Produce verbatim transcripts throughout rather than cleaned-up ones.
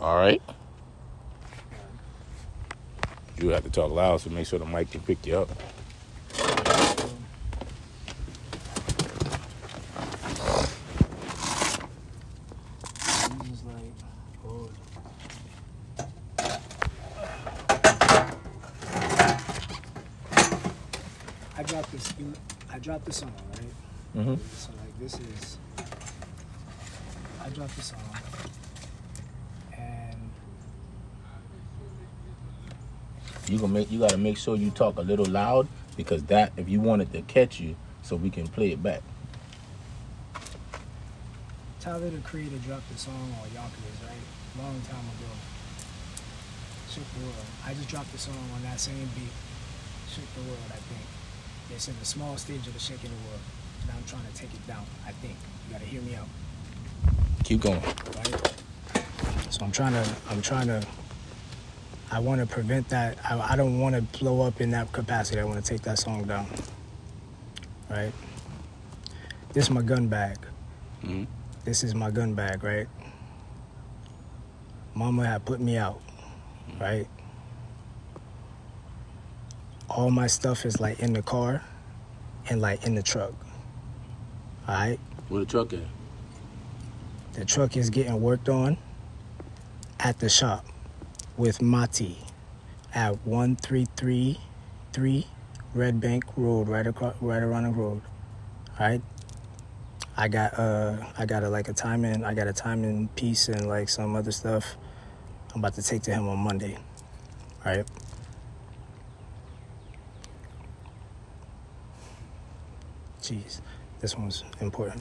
All right. You have to talk loud so make sure the mic can pick you up. I dropped this. I dropped the song, right? Mm-hmm. So like this is. I dropped the song, and You gonna make you gotta make sure you talk a little loud because that if you want it to catch you, so we can play it back. Tyler the Creator dropped the song on Yonkers, right? Long time ago. Shook the world. I just dropped the song on that same beat. Shook the world, I think. It's in the small stage of the shaking the world. Now I'm trying to take it down, I think. You gotta hear me out. Keep going. Right? So I'm trying to, I'm trying to, I want to prevent that. I, I don't want to blow up in that capacity. I want to take that song down. Right? This is my gun bag. Mm-hmm. This is my gun bag, right? Mama had put me out, right? All my stuff is like in the car and like in the truck. All right? Where the truck at? The truck is getting worked on at the shop with Mati at one three three three Red Bank Road, right across, right around the road. All right? I got uh I got a like a timing I got a timing piece and like some other stuff I'm about to take to him on Monday. All right? Jeez, this one's important.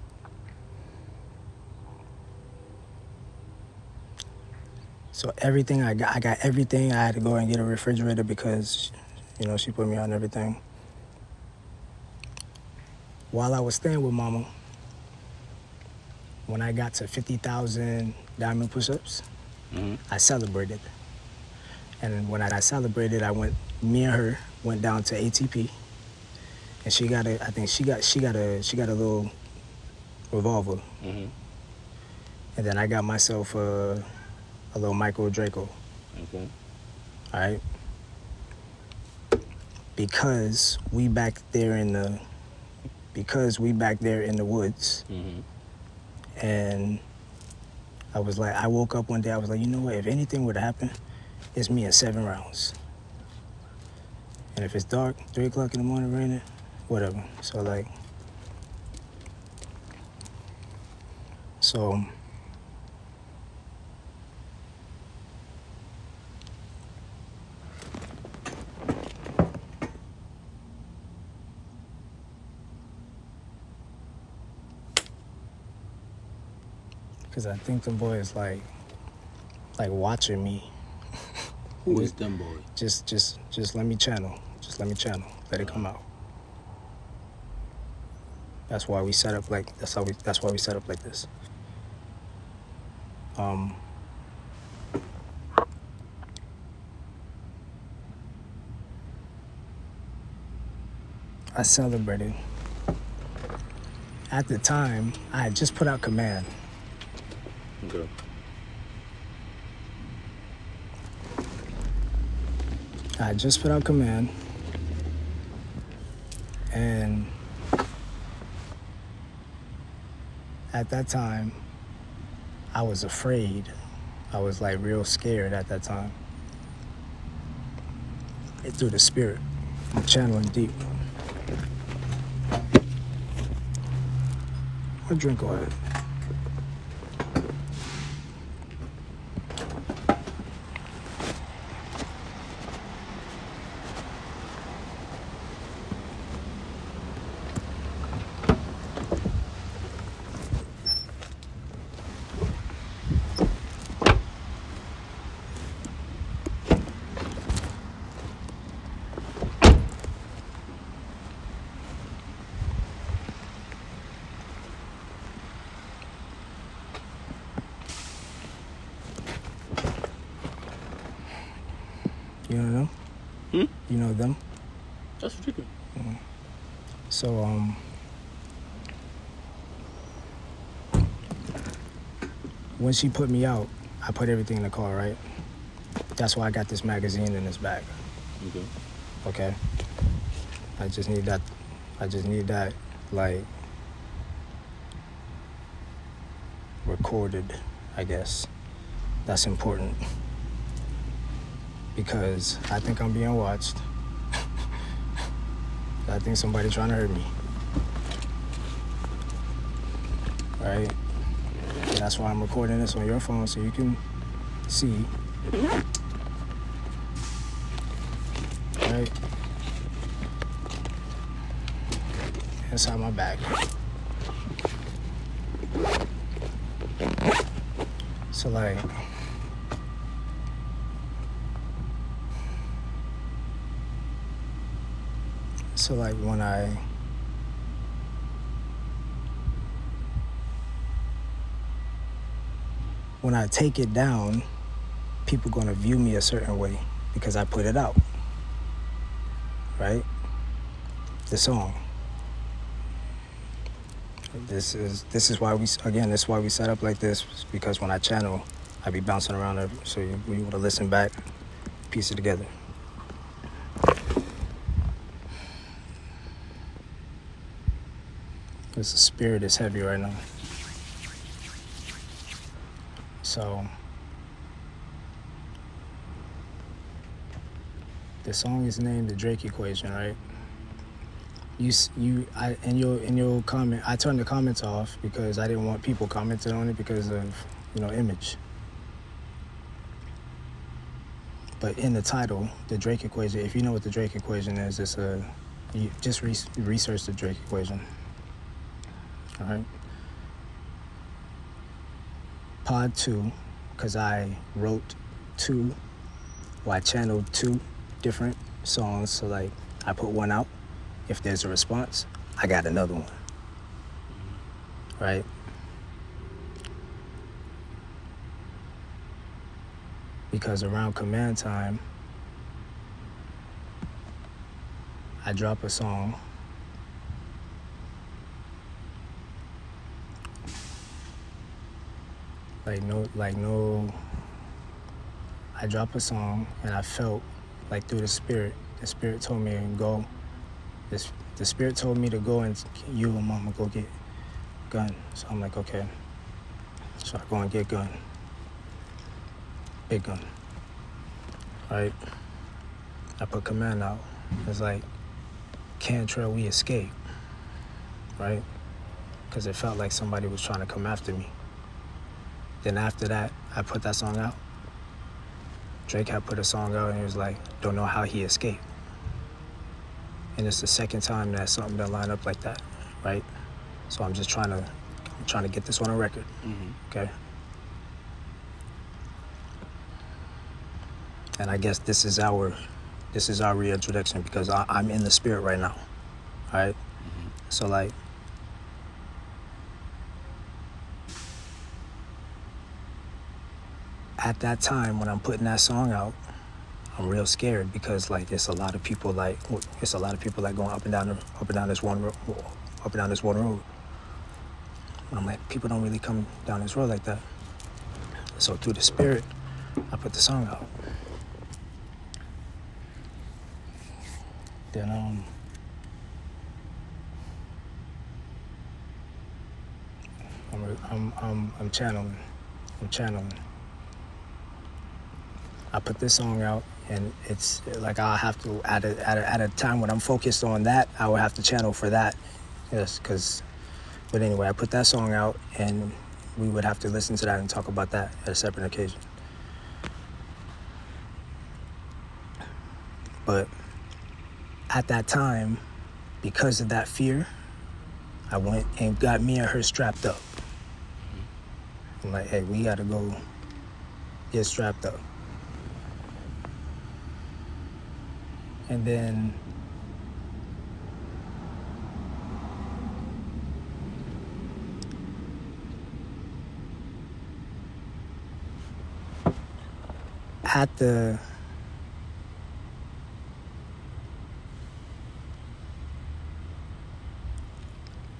So everything I got, I got everything. I had to go and get a refrigerator because, you know, she put me on everything. While I was staying with Mama, when I got to fifty thousand diamond push-ups, mm-hmm. I celebrated. And when I celebrated, I went, me and her went down to A T P, and she got a, I think she got, she got a, she got a little revolver. Mm-hmm. And then I got myself a, a little micro Draco. Okay. All right. Because we back there in the, because we back there in the woods. Mm-hmm. And I was like, I woke up one day, I was like, you know what, if anything would happen, it's me in seven rounds. And if it's dark, three o'clock in the morning raining, whatever. So like, so, because I think the boy is like, like watching me. Who is them boy? Just, just, just let me channel. Just let me channel. Let it come out. That's why we set up like. That's how we. That's why we set up like this. Um. I celebrated. At the time, I had just put out Command. Okay. I just put out Command, and at that time, I was afraid. I was like real scared at that time. It through the spirit, I'm channeling deep. What drink all that? You know them? Hmm? You know them? That's ridiculous. Mm-hmm. So, um, when she put me out, I put everything in the car, right? That's why I got this magazine in this bag. Okay. Okay. I just need that. I just need that, like, recorded, I guess. That's important. Because I think I'm being watched. I think somebody's trying to hurt me. Right? And that's why I'm recording this on your phone so you can see. Right? Inside my bag. So like, so like when I when I take it down, people gonna view me a certain way because I put it out, right? The song. This is this is why we again. This is why we set up like this, because when I channel, I be bouncing around there, so you, you want to listen back, piece it together. Because the spirit is heavy right now. So the song is named The Drake Equation, right? You, you, I, in your, in your comment, I turned the comments off because I didn't want people commenting on it because of, you know, image. But in the title, The Drake Equation, if you know what the Drake Equation is, it's a, you just re- research the Drake Equation. All right. Pod two, because I wrote two, well, I channeled two different songs. So like, I put one out. If there's a response, I got another one. Right? Because around command time, I drop a song. Like no, like no, I drop a song and I felt like through the spirit, the spirit told me to go. This, the spirit told me to go and you and mama go get gun. So I'm like, okay. So I go and get gun. Big gun. Right? I put command out. It's like, Cantrell, we escape. Right? Because it felt like somebody was trying to come after me. Then after that, I put that song out. Drake had put a song out and he was like, don't know how he escaped. And it's the second time that something done line up like that, right? So I'm just trying to, I'm trying to get this on a record, mm-hmm. Okay? And I guess this is our, this is our reintroduction because I, I'm in the spirit right now, all right? Mm-hmm. So like, at that time when I'm putting that song out, I'm real scared because like there's a lot of people like it's a lot of people like going up and down the, up and down this one road, up and down this one road. And I'm like, people don't really come down this road like that. So through the spirit, I put the song out. Then um, I'm I'm I'm I'm channeling, I'm channeling. I put this song out. And it's like I'll have to, at a, at a, at a time when I'm focused on that, I will have to channel for that. Yes, because, but anyway, I put that song out and we would have to listen to that and talk about that at a separate occasion. But at that time, because of that fear, I went and got me and her strapped up. I'm like, hey, we gotta go get strapped up. And then at the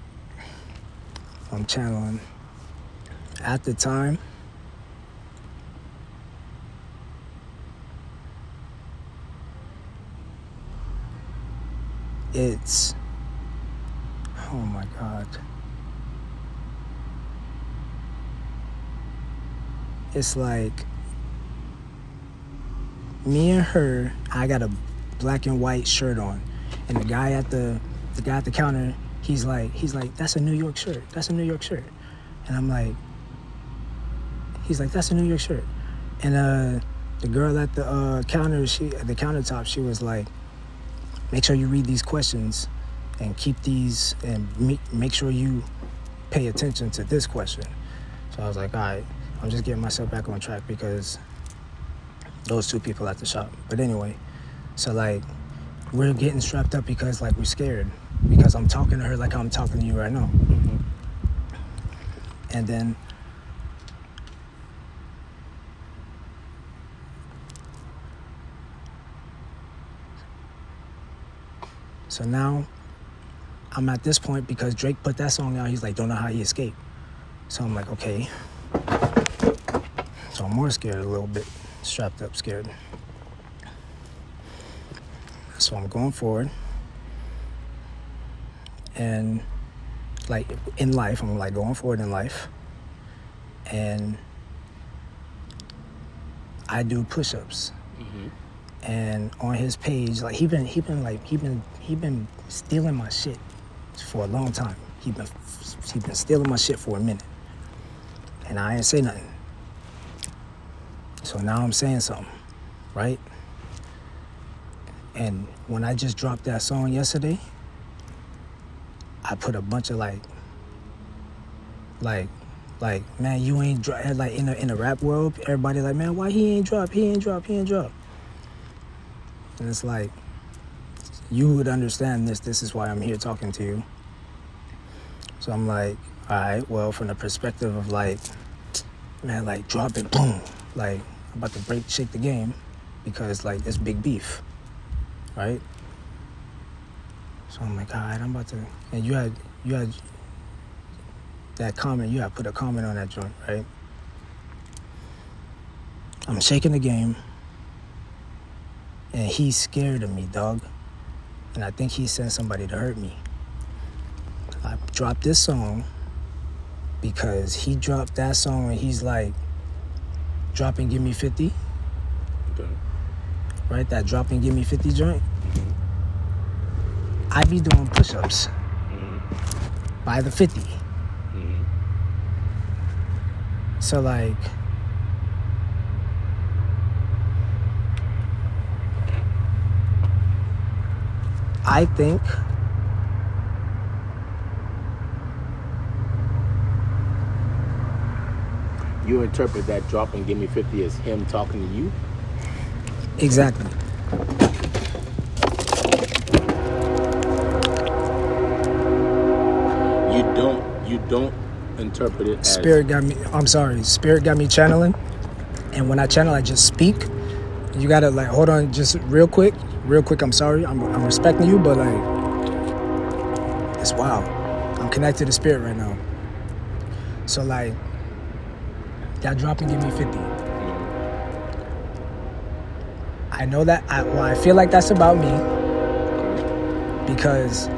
I'm channeling. At the time, it's, oh my God. It's like me and her, I got a black and white shirt on. And the guy at the the guy at the counter, he's like, he's like, that's a New York shirt. That's a New York shirt. And I'm like, he's like, that's a New York shirt. And uh, the girl at the uh, counter, she at the countertop, she was like, make sure you read these questions and keep these and make, make sure you pay attention to this question. So I was like, all right, I'm just getting myself back on track because those two people at the shop. But anyway, so like, we're getting strapped up because like we're scared because I'm talking to her like I'm talking to you right now. Mm-hmm. And then so now I'm at this point because Drake put that song out. He's like, don't know how he escaped. So I'm like, okay. So I'm more scared a little bit, strapped up, scared. So I'm going forward. And like in life, I'm like going forward in life. And I do push-ups. Mm-hmm. And on his page, like he been he been like he been he been stealing my shit for a long time. He been he been stealing my shit for a minute. And I ain't say nothing. So now I'm saying something, right? And when I just dropped that song yesterday, I put a bunch of like, like, like, man, you ain't drop. Like in the in the rap world, everybody like, man, why he ain't drop? He ain't drop. He ain't drop. And it's like, you would understand this. This is why I'm here talking to you. So I'm like, all right, well, from the perspective of like, man, like drop it, boom, like I'm about to break, shake the game, because like it's big beef. Right? So I'm like, all right, I'm about to, and you had, you had that comment, you had put a comment on that joint, right? I'm shaking the game, and he's scared of me, dog. And I think he sent somebody to hurt me. I dropped this song because he dropped that song and he's like, drop and give me fifty. Okay. Right, that drop and give me fifty joint. I be doing push-ups mm-hmm. by the fifty. Mm-hmm. So like, I think you interpret that drop and give me fifty as him talking to you? Exactly. You don't you don't interpret it as Spirit got me I'm sorry, Spirit got me channeling. And when I channel, I just speak. You gotta like hold on just real quick. Real quick, I'm sorry. I'm I'm respecting you, but like it's wild. I'm connected to Spirit right now. So like that drop and give me fifty. I know that, I, well, I feel like that's about me because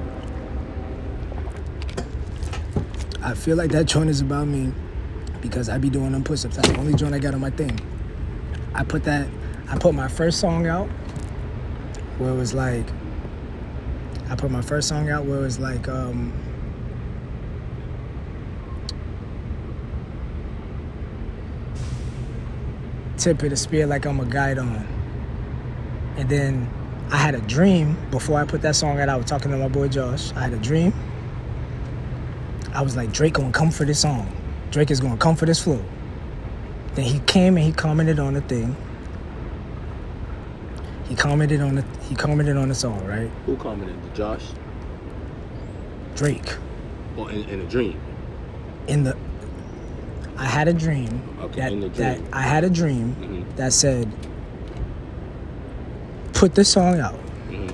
I feel like that joint is about me because I be doing them push-ups. That's the only joint I got on my thing. I put that, I put my first song out where it was like, I put my first song out where it was like, um, tip of the spear like I'm a guide on. And then I had a dream before I put that song out. I was talking to my boy Josh. I had a dream. I was like, Drake gonna come for this song. Drake is gonna come for this flow. Then he came and he commented on the thing. He commented on the he commented on the song, right? Who commented? Josh? Drake. Well, in, in a dream. In the I had a dream, okay, that, in the dream. that I had a dream mm-hmm. that said, put this song out. Mm-hmm.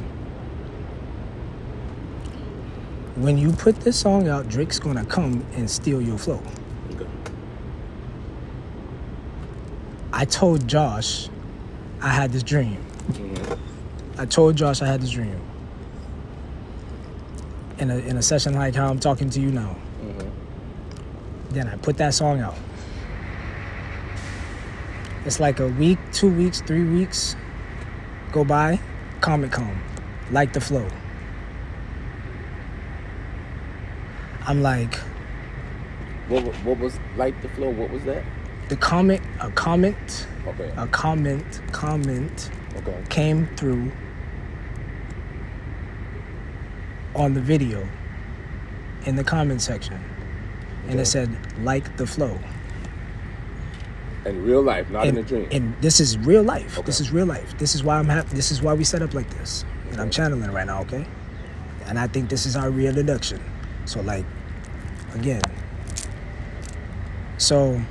When you put this song out, Drake's gonna come and steal your flow. Okay. I told Josh I had this dream. Mm-hmm. I told Josh I had this dream. in a in a session like how I'm talking to you now. Mm-hmm. Then I put that song out. It's like a week, two weeks, three weeks go by, comment come, like the flow. I'm like, What wa- what was like the flow? What was that? the comment, a comment, Okay. a comment, comment Okay. came through on the video in the comment section, and Okay. it said like the flow. In real life, not and, in a dream. and this is real life. Okay. This is real life. This is why I'm happy. This is why we set up like this. And I'm Okay. channeling right now, okay? And I think this is our reintroduction. So, like, again. So,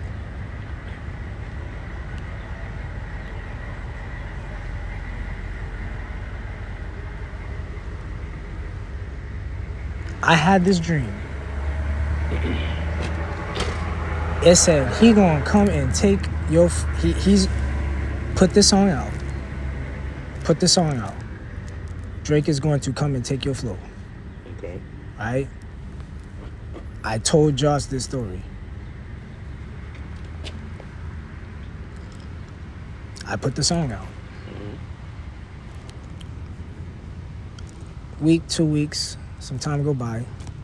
I had this dream. It said he gonna come and take your. F- he he's put this song out. Put this song out. Drake is going to come and take your flow. Okay. Right? I told Josh this story. I put the song out. Week, two weeks, some time go by.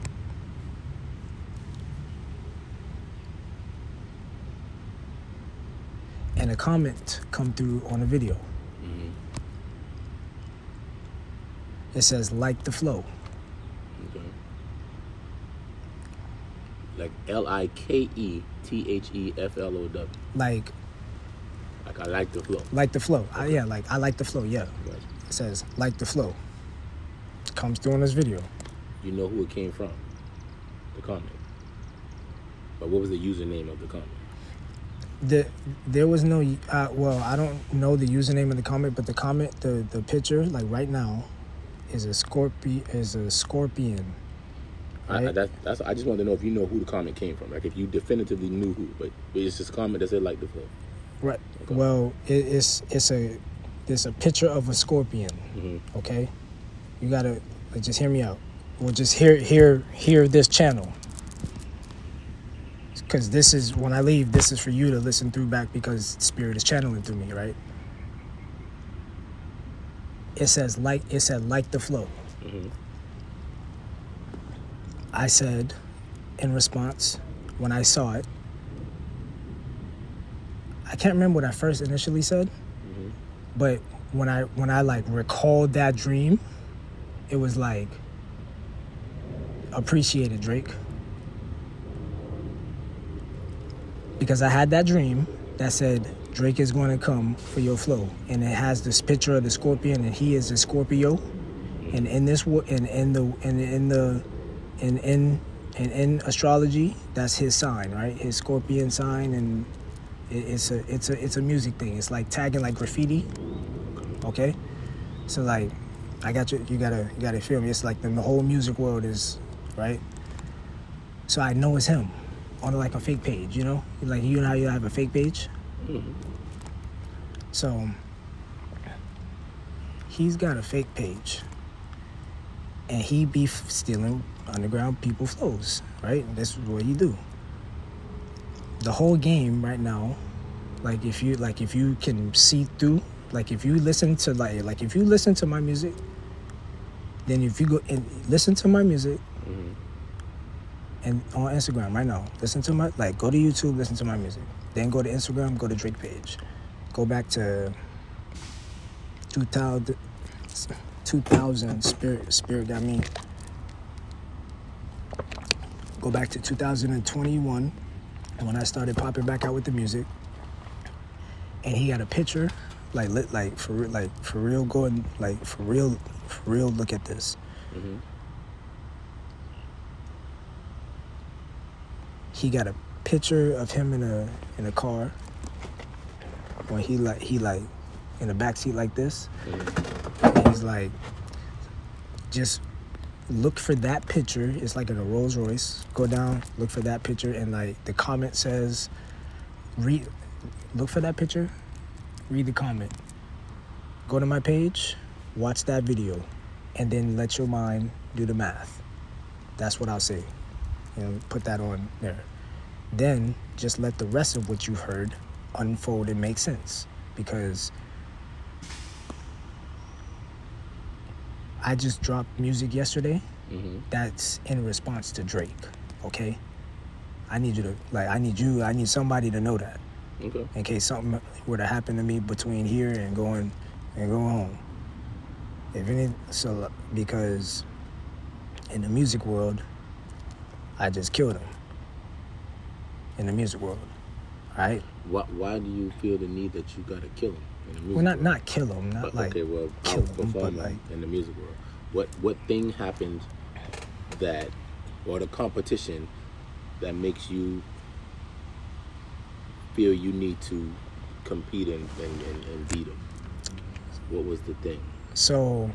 And a comment come through on a video. Mm-hmm. It says, like the flow. Okay. Like L I K E T H E F L O W. Like, Like I like the flow. like the flow. I, yeah, like, I like the flow, yeah. Right. It says, like the flow. Comes through on this video. You know who it came from? The comment. But what was the username of the comment? The, there was no, uh, well, I don't know the username of the comment, but the comment, the, the picture, like right now, is a scorpion, is a scorpion. I, I, Right? that, that's, I just wanted to know if you know who the comment came from. Like if you definitively knew who, but it's just a comment that said like the flow. Right. Okay. Well, it, it's it's a it's a picture of a scorpion. Mm-hmm. Okay, you gotta like, just hear me out. Well, just hear hear hear this channel, because this is when I leave. This is for you to listen through back because Spirit is channeling through me. Right. It says like it said like the flow. Mm-hmm. I said in response when I saw it. I can't remember what I first initially said, Mm-hmm. but when I when I like recalled that dream, it was like appreciate it, Drake. Because I had that dream that said Drake is going to come for your flow, and it has this picture of the scorpion, and he is a Scorpio, and in this wo- and in the and in the in in and in astrology, that's his sign, right? His scorpion sign, and it, it's a it's a it's a music thing. It's like tagging like graffiti. Okay, so like I got you. You gotta you gotta feel me. It's like the, the whole music world is right. So I know it's him on like a fake page. You know, like you know how you have a fake page. Mm-hmm. So he's got a fake page, and he be f- stealing underground people flows, right? This is what he do. The whole game right now, like if you like if you can see through, like if you listen to like like if you listen to my music, then if you go and listen to my music, Mm-hmm. and on Instagram right now, listen to my like go to YouTube, listen to my music, then go to Instagram, go to Drake page, go back to two thousand, two thousand spirit spirit got me. Go back to two thousand twenty-one, and when I started popping back out with the music, and he got a picture, like lit, like for real, like for real, going like for real, for real. Look at this. Mm-hmm. He got a picture of him in a in a car when he like he like in a backseat like this. Mm-hmm. And he's like, just look for that picture. It's like in a Rolls Royce. Go down, look for that picture, and like the comment says, read, look for that picture, read the comment. Go to my page, watch that video, and then let your mind do the math. That's what I'll say. You know, put that on there. Then just let the rest of what you've heard unfold and make sense. Because I just dropped music yesterday. Mm-hmm. That's in response to Drake. Okay? I need you to, like, I need you, I need somebody to know that. Okay. In case something were to happen to me between here and going and going home. If any, so, because in the music world, I just killed him. In the music world, right? Why, why do you feel the need that you gotta kill him in the music Well, not world? not kill him, not but, like okay, well, kill him, perform but him like in the music world. What what thing happened that, or the competition that makes you feel you need to compete and, and, and, and beat him? What was the thing? So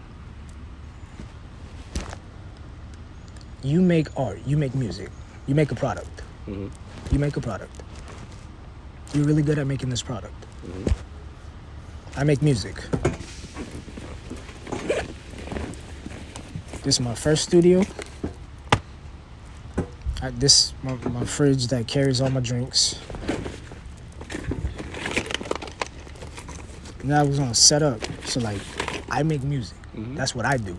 you make art, you make music, you make a product. Mm-hmm. You make a product. You're really good at making this product. Mm-hmm. I make music. This is my first studio. I, this my, my fridge that carries all my drinks. And I was gonna set up. So like, I make music. Mm-hmm. That's what I do.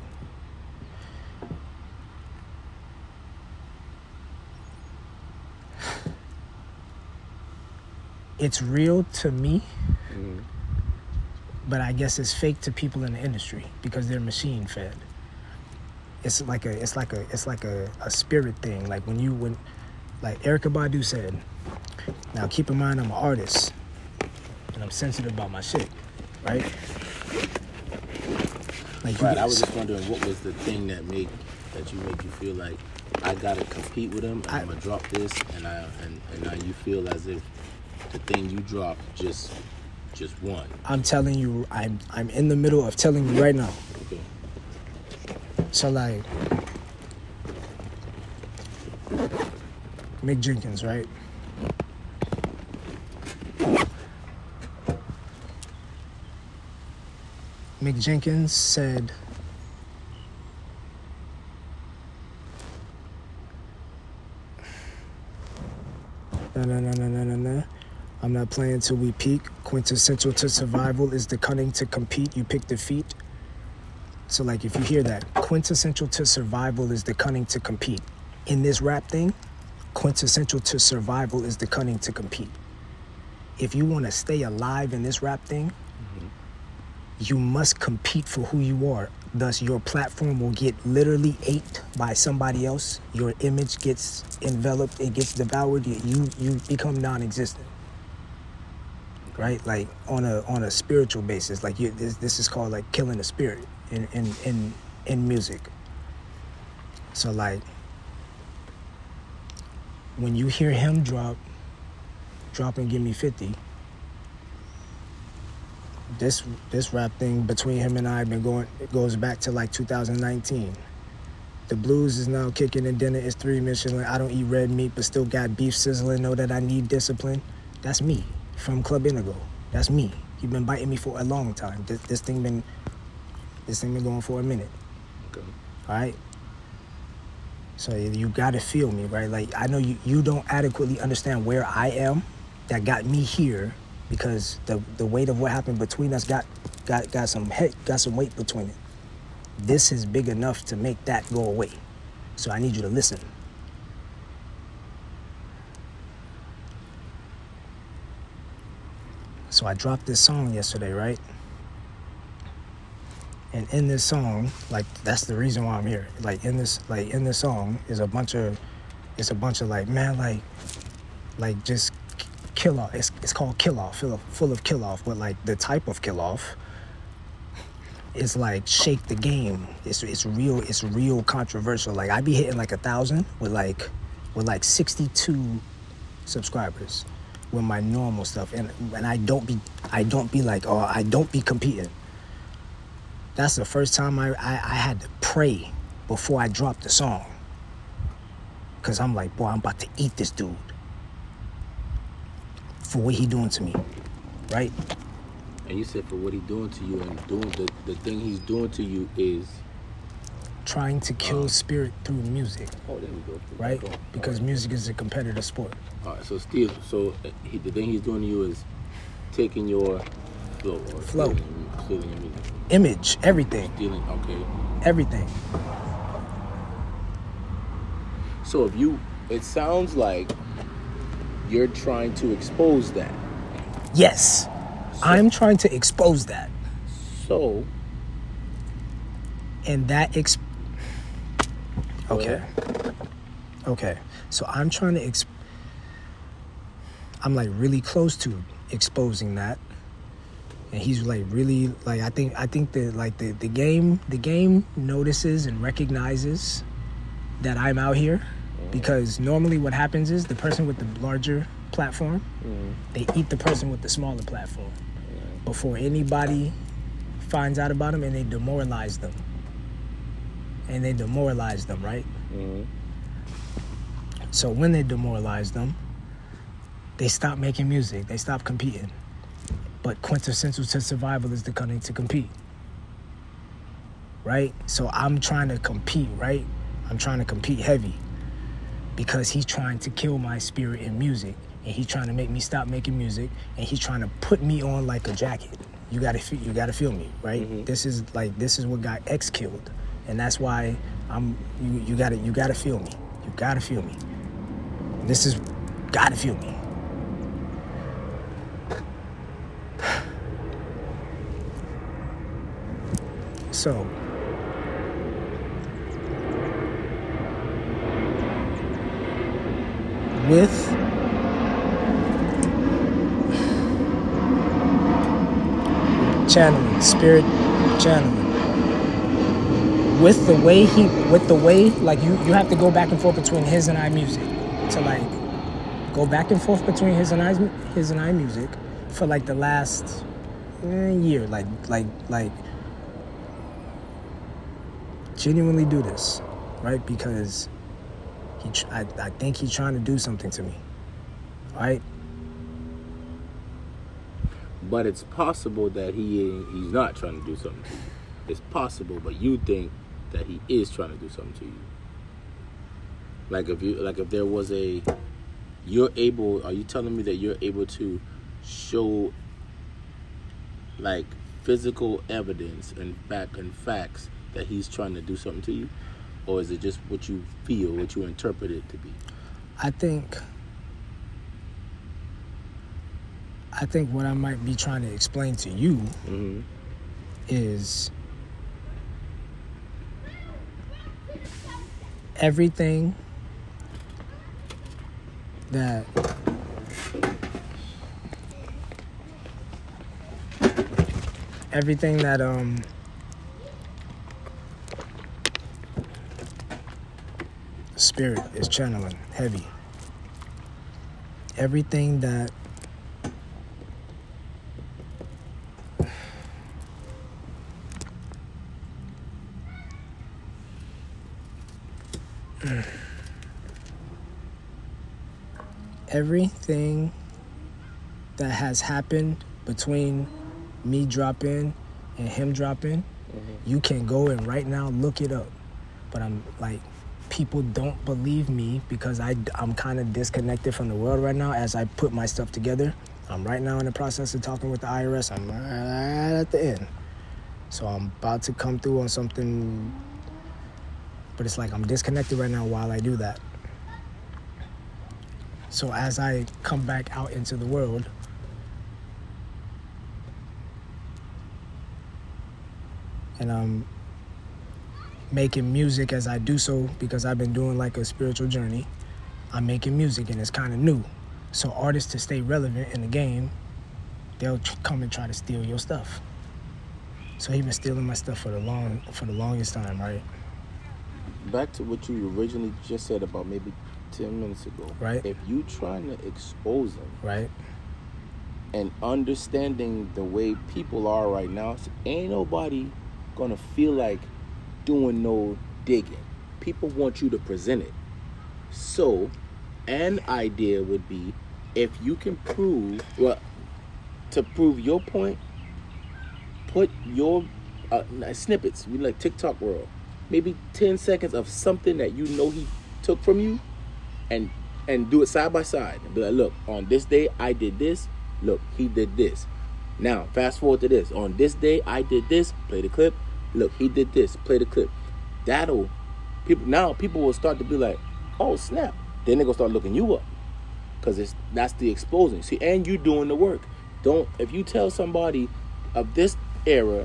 It's real to me, mm-hmm. but I guess it's fake to people in the industry because they're machine fed. It's like a, it's like a, it's like a, a spirit thing. Like when you, when, like Erykah Badu said, now keep in mind I'm an artist and I'm sensitive about my shit, right? Like right, I was just wondering what was the thing that made, that you make you feel like I gotta compete with him and I, I'm gonna drop this and I, and, and now you feel as if the thing you dropped just just won. I'm telling you, I'm I'm in the middle of telling you right now. Okay. So like, Mick Jenkins, right? Mick Jenkins said, no, no, no, no, no, no, no. I'm not playing till we peak. Quintessential to survival is the cunning to compete. You pick defeat. So like if you hear that, quintessential to survival is the cunning to compete. In this rap thing, quintessential to survival is the cunning to compete. If you want to stay alive in this rap thing, mm-hmm. you must compete for who you are. Thus, your platform will get literally ate by somebody else. Your image gets enveloped, it gets devoured. You you become non-existent. Right, like on a on a spiritual basis, like you, this this is called like killing the spirit in in in, in music. So like when you hear him drop, drop and give me fifty. This this rap thing between him and I have been going. It goes back to like two thousand nineteen. The blues is now kicking and dinner is three Michelin. I don't eat red meat, but still got beef sizzling. Know that I need discipline. That's me. From Club Indigo. That's me. You've been biting me for a long time. This, this thing been this thing been going for a minute. Okay. All right? So you got to feel me, right? Like I know you, you don't adequately understand where I am that got me here because the the weight of what happened between us got got got some head, got some weight between it. This is big enough to make that go away. So I need you to listen. So I dropped this song yesterday, right? And in this song, like that's the reason why I'm here. Like in this, like in this song is a bunch of, it's a bunch of like man, like, like just kill off. It's it's called Kill Off, full of full of kill off. But like the type of kill off is like shake the game. It's it's real. It's real controversial. Like I be hitting like a thousand with like with like sixty-two subscribers. With my normal stuff, and and I don't be I don't be like, oh, I don't be competing. That's the first time I, I, I had to pray before I dropped the song. Cause I'm like, boy, I'm about to eat this dude for what he doing to me, right? And you said for what he doing to you, and doing the, the thing he's doing to you is trying to kill Uh, spirit through music, Oh, there we go. right? Cool. Because All right. music is a competitive sport. All right. So Steve, so uh, he, the thing he's doing to you is taking your flow or Flow. stealing, stealing your music. Image, everything, Stealing. Okay. everything. So if you, it sounds like you're trying to expose that. Yes, I'm trying to expose that. So. And that ex- Go okay ahead. okay so I'm trying to ex- I'm like really close to exposing that, and he's like really like I think I think that like the, the game the game notices and recognizes that I'm out here, mm-hmm. because normally what happens is the person with the larger platform, mm-hmm. they eat the person with the smaller platform, mm-hmm. before anybody finds out about them, and they demoralize them. And they demoralize them, right? Mm-hmm. So when they demoralize them, they stop making music. They stop competing. But quintessential to survival is the cunning to compete, right? So I'm trying to compete, right? I'm trying to compete heavy because he's trying to kill my spirit in music, and he's trying to make me stop making music, and he's trying to put me on like a jacket. You gotta, feel, you gotta feel me, right? Mm-hmm. This is like this is what got X killed. And that's why I'm. You, you gotta. You gotta feel me. You gotta feel me. This is. Gotta feel me. So. With. Channeling, spirit channeling. With the way he, with the way, like you, you have to go back and forth between his and I music to like go back and forth between his and I, his and I music for like the last eh, year, like, like, like genuinely do this, right? Because he, I, I think he's trying to do something to me, right? But it's possible that he he's not trying to do something to you. It's possible, but you think that he is trying to do something to you. Like if you like if there was a you're able are you telling me that you're able to show like physical evidence and fact and facts that he's trying to do something to you? Or is it just what you feel, what you interpret it to be? I think I think what I might be trying to explain to you, mm-hmm. is everything that everything that um spirit is channeling heavy, everything that everything that has happened between me dropping and him dropping, mm-hmm. you can go and right now look it up. But I'm like, people don't believe me because I, I'm kind of disconnected from the world right now as I put my stuff together. I'm right now in the process of talking with the I R S. I'm right at the end. So I'm about to come through on something, but it's like I'm disconnected right now while I do that. So as I come back out into the world, and I'm making music as I do so because I've been doing like a spiritual journey, I'm making music and it's kind of new. So artists, to stay relevant in the game, they'll tr- come and try to steal your stuff. So he been stealing my stuff for the long, for the longest time, right? Back to what you originally just said about maybe ten minutes ago. Right. If you trying to expose them, right, and understanding the way people are right now, so ain't nobody gonna feel like doing no digging. People want you to present it. So, an idea would be if you can prove, well, to prove your point, put your uh, snippets. We like TikTok world. maybe ten seconds of something that you know he took from you, and and do it side by side. And be like, look, on this day I did this. Look, he did this. Now, fast forward to this. On this day I did this. Play the clip. Look, he did this. Play the clip. That'll people now people will start to be like, oh snap. Then they're gonna start looking you up. Cause it's that's the exposing. See, and you doing the work. Don't if you tell somebody of this era,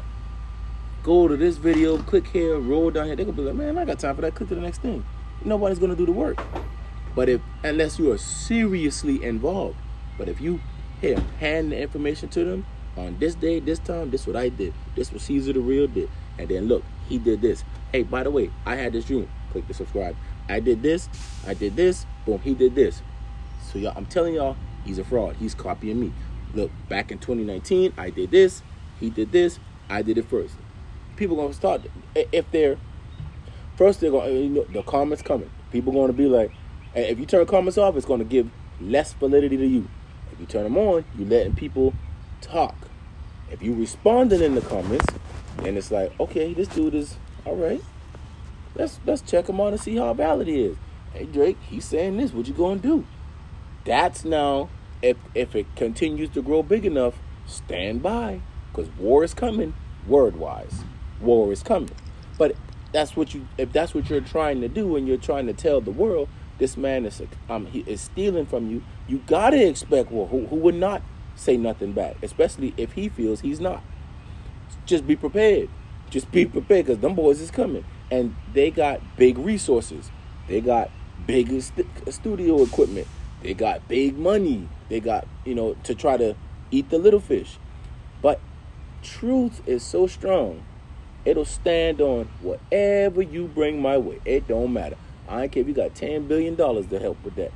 go to this video, click here, roll down here, they're gonna be like, man, I got time for that, click to the next thing. Nobody's gonna do the work. But if unless you are seriously involved. But if you here, hand the information to them, on this day, this time, this what I did. This what Caesar the Real did. And then look, he did this. Hey, by the way, I had this dream. Click the subscribe. I did this, I did this, boom, he did this. So y'all, I'm telling y'all, he's a fraud. He's copying me. Look, back in twenty nineteen, I did this, he did this, I did it first. People gonna start, if they're, first they're gonna, you know, the comments coming. People gonna be like, if you turn comments off, it's gonna give less validity to you. If you turn them on, you letting people talk. If you responding in the comments, then it's like, okay, this dude is, all right. Let's let's check him out and see how valid he is. Hey Drake, he's saying this, what you gonna do? That's now, if if it continues to grow big enough, stand by. Because war is coming, word-wise. War is coming. But that's what you if that's what you're trying to do and you're trying to tell the world, this man is um he is stealing from you, you gotta expect war. Who who would not say nothing back, especially if he feels he's not. Just be prepared. Just be prepared, because them boys is coming. And they got big resources. They got big st- studio equipment. They got big money. They got, you know, to try to eat the little fish. But truth is so strong, it'll stand on whatever you bring my way. It don't matter. I don't care if you got ten billion dollars to help with that.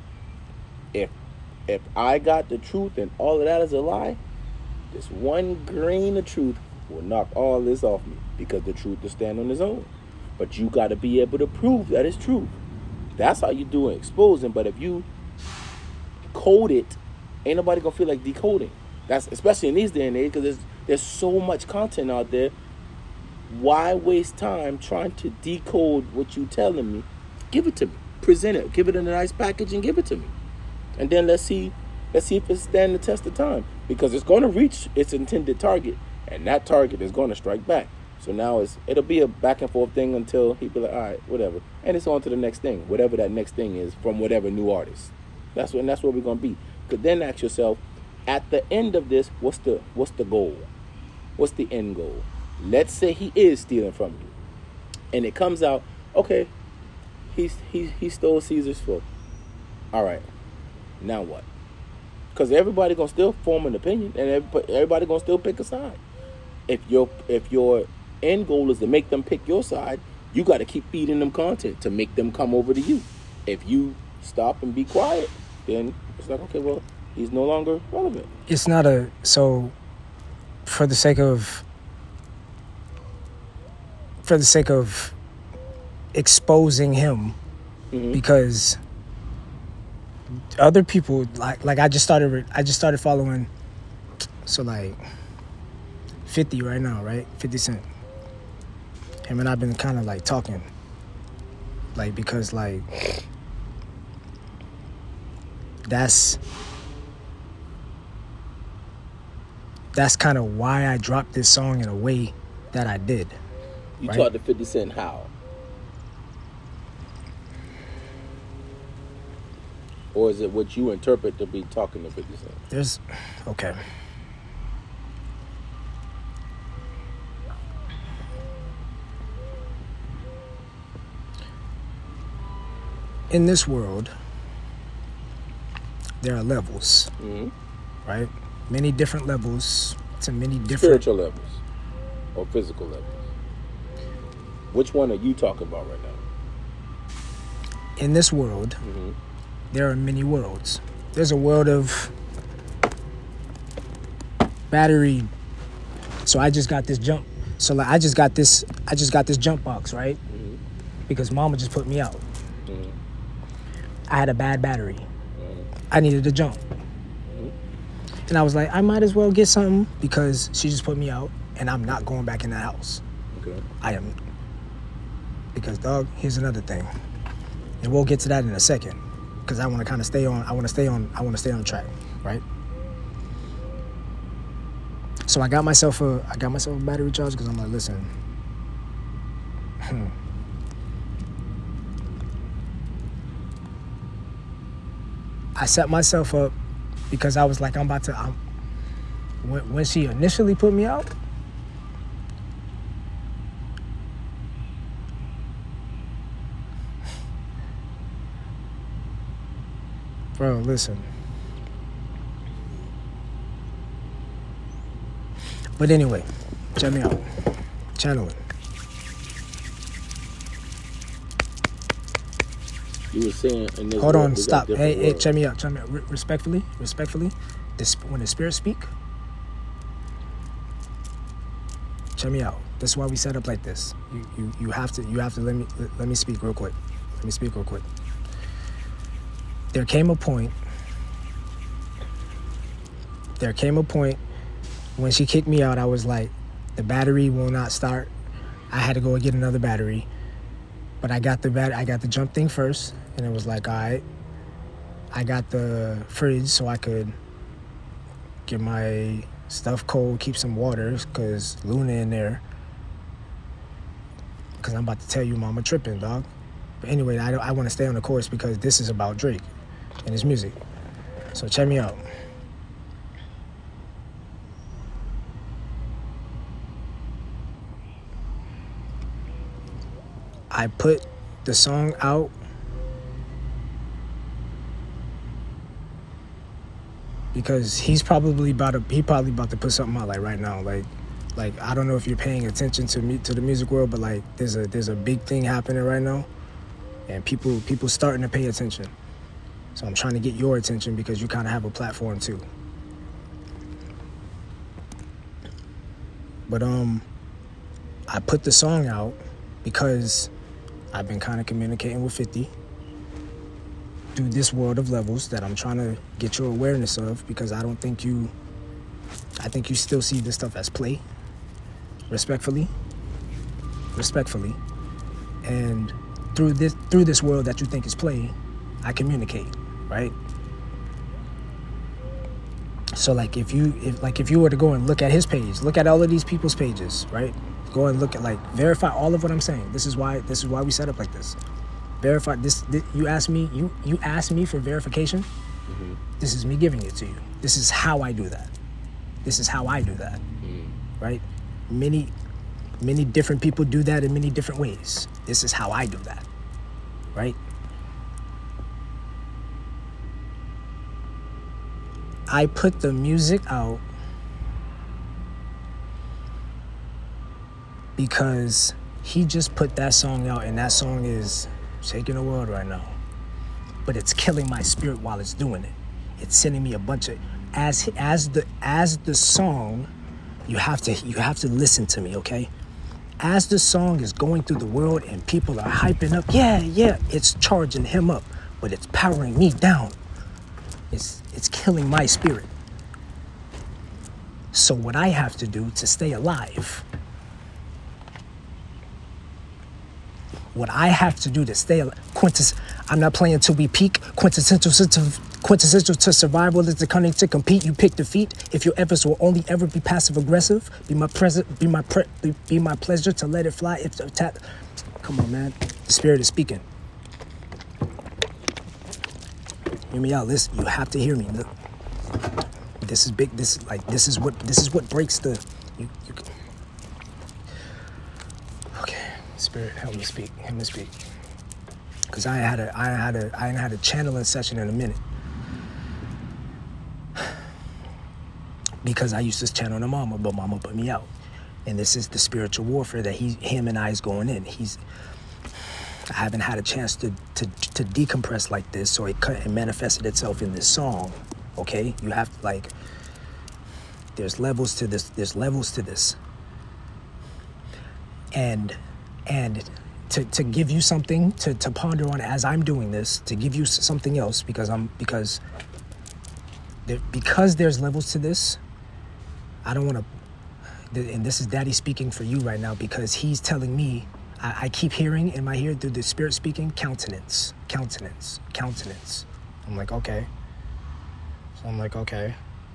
If if I got the truth and all of that is a lie, this one grain of truth will knock all this off me, because the truth will stand on its own. But you got to be able to prove that it's true. That's how you do it, exposing. But if you code it, ain't nobody gonna feel like decoding. That's especially in these day and age, because there's there's so much content out there. Why waste time trying to decode what you telling me? Give it to me. Present it. Give it in a nice package and give it to me. And then let's see, let's see if it stands the test of time, because it's going to reach its intended target, and that target is going to strike back. So now it's it'll be a back and forth thing until he be like, all right, whatever, and it's on to the next thing, whatever that next thing is from whatever new artist. That's what and that's where we're gonna be. Because then ask yourself, at the end of this, what's the what's the goal? What's the end goal? Let's say he is stealing from you, and it comes out, okay, he's he he stole Caesar's foot. All right, now what? Because everybody gonna still form an opinion, and everybody, everybody gonna still pick a side. If your if your end goal is to make them pick your side, you got to keep feeding them content to make them come over to you. If you stop and be quiet, then it's like, okay, well, he's no longer relevant. It's not a so for the sake of for the sake of exposing him, mm-hmm. because other people like like I just started I just started following, so like fifty right now, right? fifty Cent. Him and I've been kind of like talking, like, because like that's that's kind of why I dropped this song in a way that I did. You right? talked to fifty Cent how? Or is it what you interpret to be talking to fifty Cent? There's okay. In this world, there are levels, mm-hmm. right? Many different levels to many different... Spiritual levels or physical levels. Which one are you talking about right now? In this world, mm-hmm. there are many worlds. There's a world of battery. So I just got this jump. So like I just got this. I just got this jump box, right? Mm-hmm. Because Mama just put me out. Mm-hmm. I had a bad battery. Mm-hmm. I needed to jump. Mm-hmm. And I was like, I might as well get something because she just put me out, and I'm not going back in that house. Okay. I am. Because, dog, here's another thing. And we'll get to that in a second. Because I want to kind of stay on, I want to stay on, I want to stay on track, right? So I got myself a, I got myself a battery charge because I'm like, listen, hmm. I set myself up because I was like, I'm about to, I'm, when, when she initially put me out, bro, listen. But anyway, check me out. Channeling. You were saying... In this Hold world, on, stop. Hey, hey, world. check me out. Check me out. Re- respectfully, respectfully, this, when the spirits speak, check me out. This is why we set up like this. You, you, you have to, you have to let me, let, let me speak real quick. Let me speak real quick. There came a point. There came a point when she kicked me out. I was like, the battery will not start. I had to go and get another battery, but I got the bat. I got the jump thing first, and it was like, all right. I got the fridge so I could get my stuff cold, keep some water, cause Luna in there. Cause I'm about to tell you, Mama tripping, dog. But anyway, I I want to stay on the course because this is about Drake and his music. So check me out. I put the song out because he's probably about to he probably about to put something out like right now. Like like I don't know if you're paying attention to me to the music world, but like there's a there's a big thing happening right now, and people people starting to pay attention. So I'm trying to get your attention because you kind of have a platform too. But um, I put the song out because I've been kind of communicating with fifty through this world of levels that I'm trying to get your awareness of, because I don't think you, I think you still see this stuff as play, respectfully, respectfully, and through this through this world that you think is play, I communicate, right? So like if you if like if you were to go and look at his page, look at all of these people's pages, right? Go and look at, like, verify all of what I'm saying. This is why this is why we set up like this. Verify this, this you asked me you you asked me for verification. Mm-hmm. This is me giving it to you. This is how I do that. This is how I do that. Mm. Right? Many many different people do that in many different ways. This is how I do that. Right? I put the music out because he just put that song out, and that song is shaking the world right now. But it's killing my spirit while it's doing it. It's sending me a bunch of as as the as the song, you have to you have to listen to me, okay? As the song is going through the world and people are hyping up, yeah, yeah, it's charging him up, but it's powering me down. It's it's killing my spirit. So what I have to do to stay alive, what I have to do to stay alive, quintes, I'm not playing till we peak. Quintessential, quintessential to survival is the cunning to compete. You pick defeat. If your efforts will only ever be passive aggressive, be my present, be my pre, be, be my pleasure to let it fly. If the attack, come on, man, the spirit is speaking. Hear me out. Listen, you have to hear me. Look, this is big. This like this is what this is what breaks the. You, you, okay, spirit, help me speak. Help me speak. Cause I had a, I had a, I had a channeling session in a minute. Because I used to channel the mama, but mama put me out, and this is the spiritual warfare that he, him, and I is going in. He's. I haven't had a chance to, to to decompress like this, so it, it manifested itself in this song, okay? You have to, like, there's levels to this, there's levels to this. And, and to, to give you something to, to ponder on as I'm doing this, to give you something else, because I'm, because, there, because there's levels to this, I don't want to, and this is Daddy speaking for you right now, because he's telling me, I, I keep hearing in my ear through the spirit speaking, countenance, countenance, countenance. I'm like, okay. So I'm like, okay.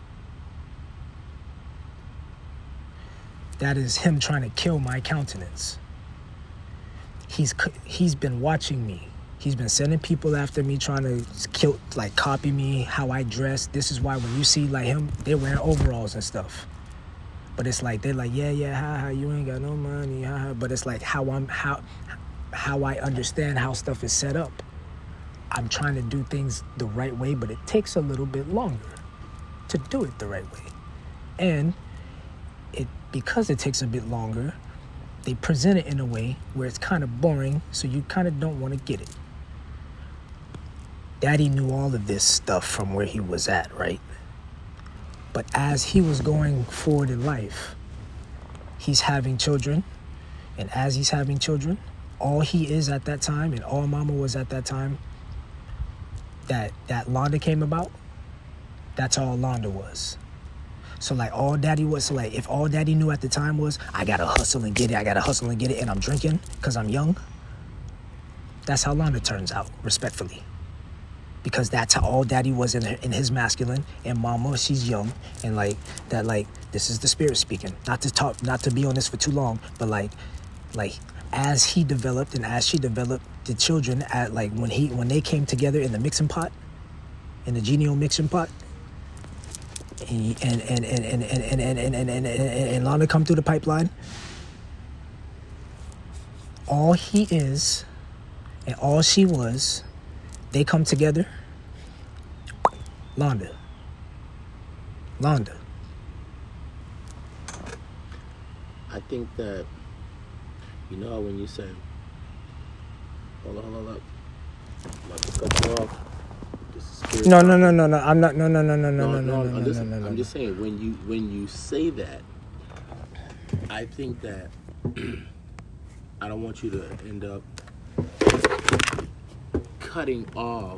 That is him trying to kill my countenance. He's he's been watching me. He's been sending people after me, trying to kill, like copy me, how I dress. This is why when you see like him, they're wearing overalls and stuff. But it's like they're like, yeah, yeah, ha ha, you ain't got no money, ha ha. But it's like how I'm how how I understand how stuff is set up. I'm trying to do things the right way, but it takes a little bit longer to do it the right way. And it because it takes a bit longer, they present it in a way where it's kind of boring, so you kind of don't want to get it. Daddy knew all of this stuff from where he was at, right? But as he was going forward in life, he's having children. And as he's having children, all he is at that time and all Mama was at that time, that, that Londa came about, that's all Londa was. So like all Daddy was, so like if all Daddy knew at the time was, I gotta hustle and get it, I gotta hustle and get it, and I'm drinking because I'm young, that's how Londa turns out, respectfully. Because that's how all Daddy was in, her, in his masculine, and Mama, she's young, and like that, like this is the spirit speaking. Not to talk, not to be on this for too long, but like, like as he developed and as she developed the children, at like when he when they came together in the mixing pot, in the genio mixing pot, and and and and and and and and and, and, and, and Londa come through the pipeline. All he is, and all she was. They come together. Londa. Londa. I think that, you know, when you say, hold on, hold on, I'm about to cut you off. This is no, no, no, no, no. I'm not. No, no, no, no, no, no, no, no, no, no, listen, no, no, I'm no. just saying, when you when you say that, I think that I don't want you to end up cutting off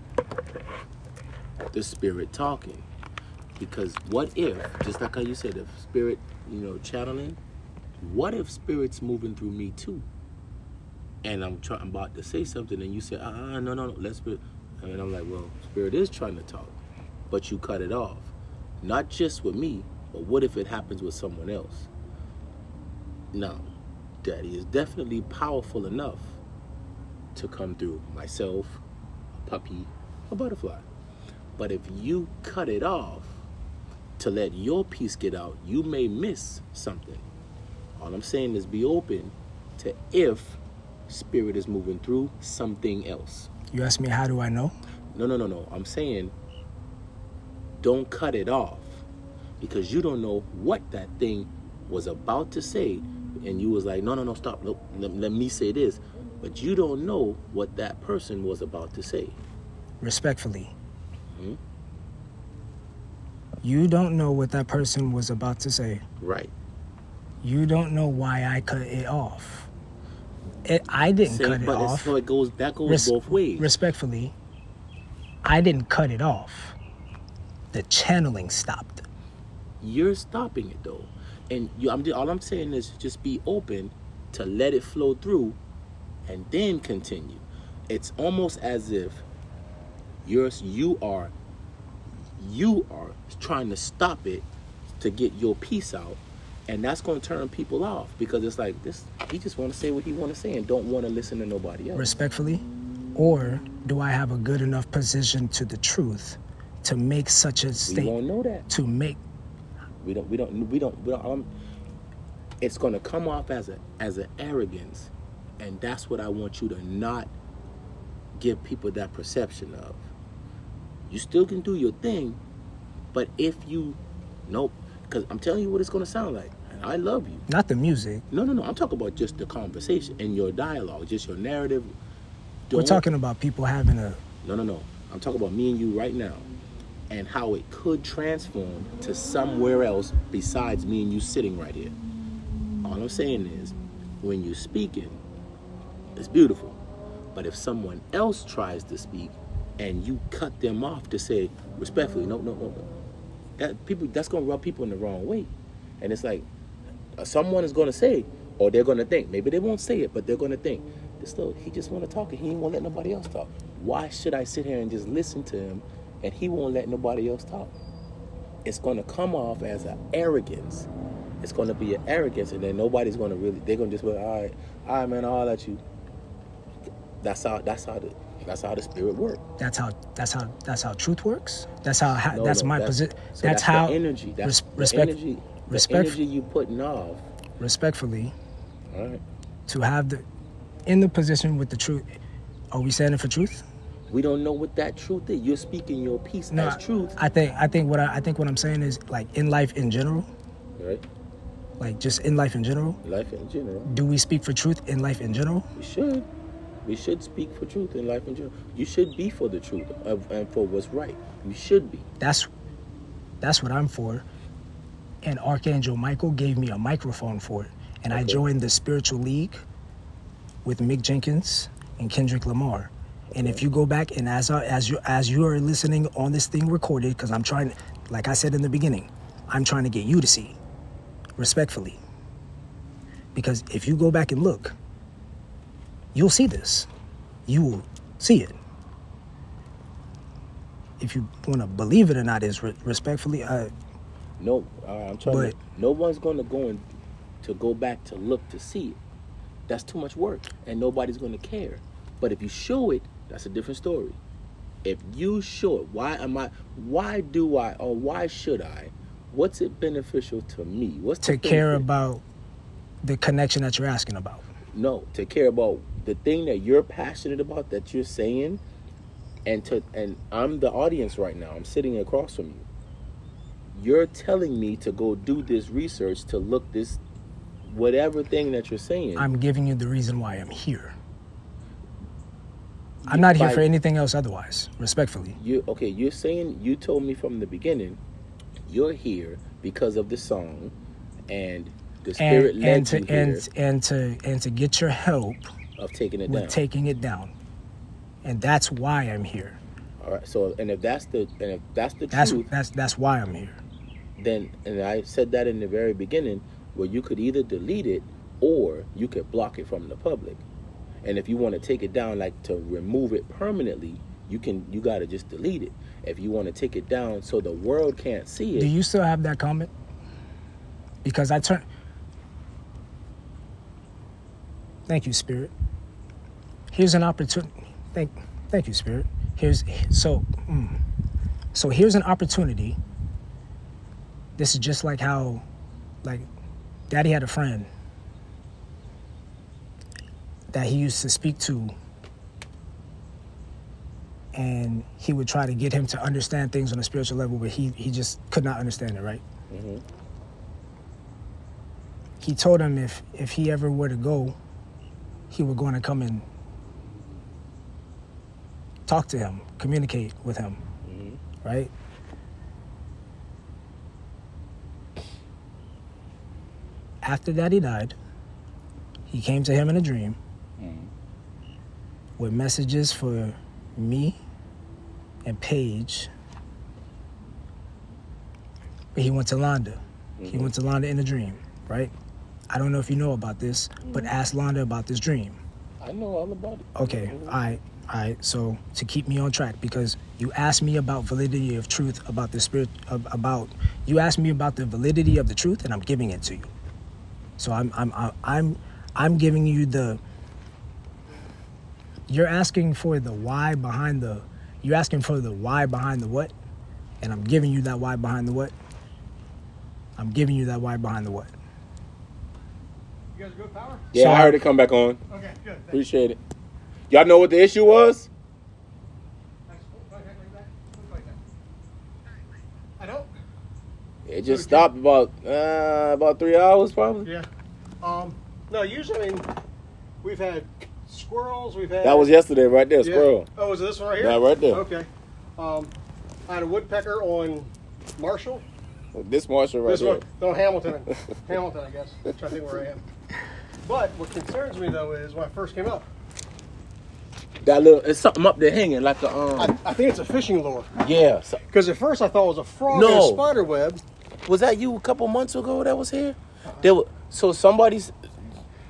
the spirit talking, because what if, just like how you said, if spirit, you know, channeling, what if spirit's moving through me too, and I'm trying, I'm about to say something, and you say, ah, uh, no, no, no, let's spirit, and I'm like, well, spirit is trying to talk, but you cut it off, not just with me, but what if it happens with someone else? Now, Daddy is definitely powerful enough to come through myself, a puppy, a butterfly. But if you cut it off to let your piece get out, you may miss something. All I'm saying is be open to if spirit is moving through something else. You ask me, how do I know? No, no, no, no. I'm saying don't cut it off, because you don't know what that thing was about to say, and you was like, no, no, no, stop. Look, let, let me say this. But you don't know what that person was about to say. Respectfully. Mm-hmm. You don't know what that person was about to say. Right. You don't know why I cut it off. It, I didn't Same, cut it but off. So it goes, that goes Res- both ways. Respectfully, I didn't cut it off. The channeling stopped. You're stopping it though. And you, I'm, all I'm saying is just be open to let it flow through and then continue. It's almost as if you're you are you are trying to stop it to get your piece out, and that's going to turn people off, because it's like this, he just want to say what he want to say and don't want to listen to nobody else. Respectfully, or do I have a good enough position to the truth to make such a statement? We won't know that. To make we don't we don't we don't, we don't um, it's going to come off as a as an arrogance. And that's what I want you to not give people that perception of. You still can do your thing, but if you, nope, because I'm telling you what it's going to sound like. And I love you. Not the music. No, no, no. I'm talking about just the conversation and your dialogue, just your narrative. Don't, We're talking about people having a... No, no, no. I'm talking about me and you right now, and how it could transform to somewhere else besides me and you sitting right here. All I'm saying is, when you're speaking, it's beautiful. But if someone else tries to speak and you cut them off to say respectfully, no, no, no, no, that people, that's gonna rub people in the wrong way. And it's like, uh, someone is gonna say, Or they're gonna think, maybe they won't say it, but they're gonna think, this little, he just wanna talk and he ain't wanna let nobody else talk. Why should I sit here and just listen to him and he won't let nobody else talk? It's gonna come off as an arrogance. It's gonna be an arrogance, and then nobody's gonna really, they're gonna just be like, all right, all right, man, I'll let you. That's how, that's how the, that's how the spirit works. That's how, that's how, that's how truth works. That's how, how No, that's no, my that's- position. so That's, that's how the energy. That's res- the respect, energy, the respect, energy you putting off. respectfully, All right. to have the, in the position with the truth. Are we standing for truth? We don't know what that truth is. You're speaking your piece No, as truth. I think, I think what I, I think what I'm saying is, like, in life in general, Right? like just in life in general, Life in general. do we speak for truth in life in general? We should. We should speak for truth in life in general. You should be for the truth of, and for what's right. You should be. That's, that's what I'm for. And Archangel Michael gave me a microphone for it. And I Okay. joined the Spiritual League with Mick Jenkins and Kendrick Lamar. And if you go back and as I, as you as you are listening on this thing recorded, because I'm trying, like I said in the beginning, I'm trying to get you to see, respectfully. Because if you go back and look, you'll see this. You will see it. If you want to believe it or not, is re- respectfully. Uh, No, uh, I'm trying But- to. No one's going to go and to go back to look to see it. That's too much work, and nobody's going to care. But if you show it, that's a different story. If you show it, why am I? Why do I? Or why should I? What's it beneficial to me? What's to the care benefit? about the connection that you're asking about. No, to care about the thing that you're passionate about, that you're saying, and to and I'm the audience right now. I'm sitting across from you. You're telling me to go do this research to look this whatever thing that you're saying. I'm giving you the reason why I'm here. I'm not here By- for anything else otherwise, respectfully. You okay? You're saying you told me from the beginning. You're here because of the song, and the spirit And led and to you here and and to and to get your help of taking it with down. taking it down. And that's why I'm here. All right. So, and if that's the and if that's the That's truth, that's that's why I'm here. then, and I said that in the very beginning, where you could either delete it or you could block it from the public. And if you want to take it down, like to remove it permanently, you can. You got to just delete it. If you want to take it down so the world can't see it, Do you still have that comment? Because I turn. Thank you, Spirit. Here's an opportunity. Thank, thank you, Spirit. Here's so. Mm, so here's an opportunity. This is just like how, like, Daddy had a friend that he used to speak to, and he would try to get him to understand things on a spiritual level, but he he just could not understand it, right? mm-hmm. He told him if if he ever were to go, he would going to come and talk to him, communicate with him, Mm-hmm. right? After Daddy died, he came to him in a dream Mm-hmm. with messages for me and Paige. But he went to Londa. He Mm-hmm. went to Londa in a dream, right? I don't know if you know about this, but ask Londa about this dream. I know all about it. Okay, Mhm. all right, all right. So to keep me on track, because you asked me about validity of truth, about the spirit, ab- about you asked me about the validity of the truth, and I'm giving it to you. So I'm I'm I'm I'm, I'm giving you the. You're asking for the why behind the. You're asking for the why behind the what, and I'm giving you that why behind the what. I'm giving you that why behind the what. You guys good power? Yeah, So I I- heard it come back on. Okay, good. Thanks. Appreciate it. Y'all know what the issue was? Thanks. Like that, like that. Look like that. I don't. It just stopped about uh, about three hours probably. Yeah. Um. No, usually, I mean, we've had squirrels. We've had. That was yesterday right there, Yeah. squirrel. Oh, was it this one right here? Yeah, right there. Okay. Um, I had a woodpecker on Marshall. This Marshall right this there. one, no, Hamilton. Hamilton, I guess. I'm trying to think where I am. But what concerns me though is when I first came up, That little, it's something up there hanging like a um. I, I think it's a fishing lure. yeah. So, Because at first I thought it was a frog No. in a spider web. was that you a couple months ago that was here? There were, so somebody's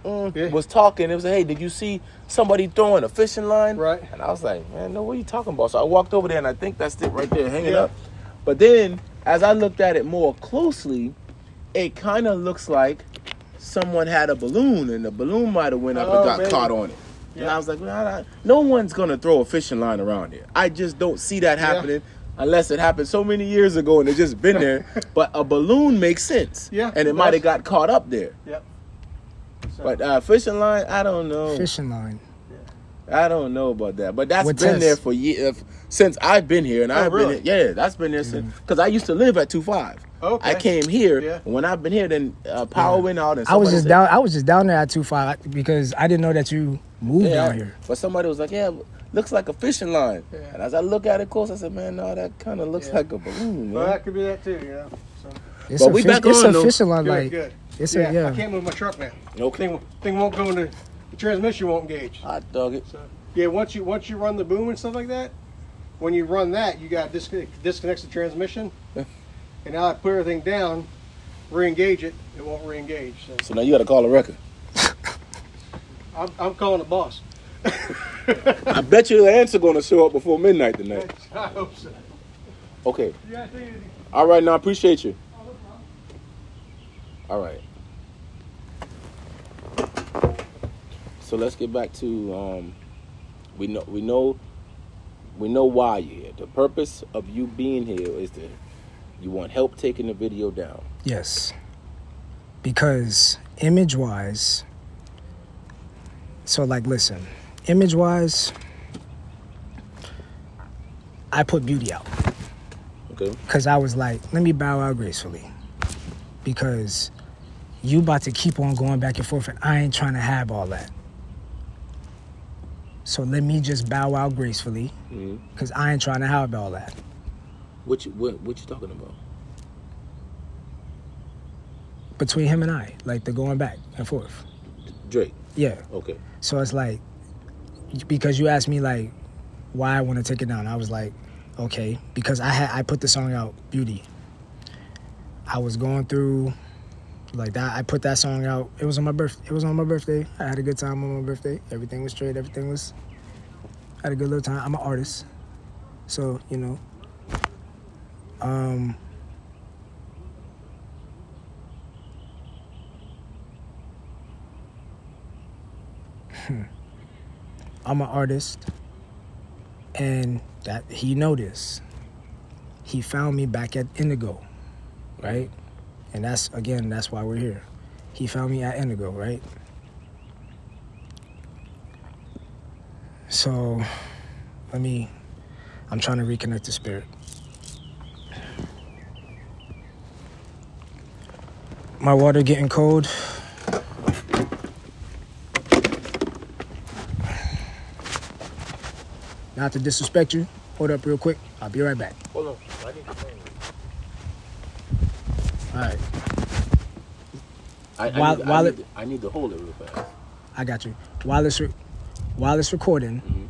mm, Yeah. was talking. It was like, hey, did you see somebody throwing a fishing line? Right. And I was like, man, no, what are you talking about? So I walked over there, and I think that's it right there, hanging Yeah. up. But then, as I looked at it more closely, it kind of looks like someone had a balloon, and the balloon might have went up Oh, and got maybe. caught on it. And Yeah. I was like, well, I, no one's going to throw a fishing line around here. I just don't see that happening unless it happened so many years ago and it's just been there. But a balloon makes sense. Yeah, And it it might does. have got caught up there. Yep. So, But uh, fishing line, I don't know. Fishing line. I don't know about that. But that's What been test? there for years, since I've been here. And Oh, I've really? been here. Yeah, that's been there since. Because I used to live at two five. Okay. I came here. Yeah. When I've been here, then uh, power went out. And I was somebody just said- down. I was just down there at two five because I didn't know that you moved Yeah, down here. but somebody was like, yeah, looks like a fishing line. Yeah. And as I look at it close, I said, man, no, that kind of looks Yeah. like a balloon, well, man. that could be that too, you know. So, It's But a we fish, back it's on, a though. fishing line. good, Like good. it's yeah, a yeah. I can't move my truck now. Okay. Thing, thing won't go into the transmission won't engage. Hot dog it. So yeah, once you once you run the boom and stuff like that, when you run that, you got disconnect disconnects the transmission, and now I put everything down, re-engage it, it won't re-engage. So So now you got to call a record. I'm, I'm calling the boss. I bet you the answer going to show up before midnight tonight. I hope so. Okay. Yeah, I think it- All right, now I appreciate you. All right. So let's get back to um, we know we know we know why you're here. The purpose of you being here is that you want help taking the video down. Yes. Because image wise, so like listen, image wise, I put beauty out. Okay. Because I was like, let me bow out gracefully. Because you about to keep on going back and forth and I ain't trying to have all that. So let me just bow out gracefully Mm-hmm. because I ain't trying to have all that. What you what, what you talking about? Between him and I, like the going back and forth. Drake. Yeah. Okay. So it's like, because you asked me like why I want to take it down. I was like, okay, because I had I put the song out, Beauty. I was going through like that. I put that song out. It was on my birth. It was on my birthday. I had a good time on my birthday. Everything was straight. Everything was. I had a good little time. I'm an artist, so you know. Um. I'm an artist, and that he noticed. He found me back at Indigo, right? And that's, again, that's why we're here. He found me at Indigo, right? So, let me, I'm trying to reconnect the spirit. My water getting cold. Not to disrespect you. Hold up real quick. I'll be right back. Hold on. I need the phone. All right. I, I, While- need, while I, it- need, I need to hold it real fast. I got you. While it's, re- while it's recording, Mhm.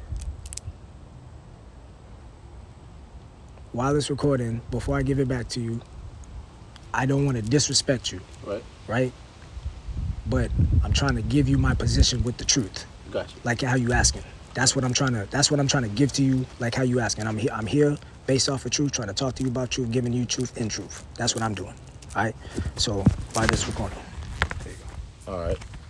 while it's recording, before I give it back to you, I don't want to disrespect you, Right. right? But I'm trying to give you my position with the truth, Gotcha. like how you asking. That's what I'm trying to. That's what I'm trying to give to you, like how you asking. I'm here. I'm here based off of truth, trying to talk to you about truth, giving you truth in truth. That's what I'm doing. All right. So while this recording, there you go. All right.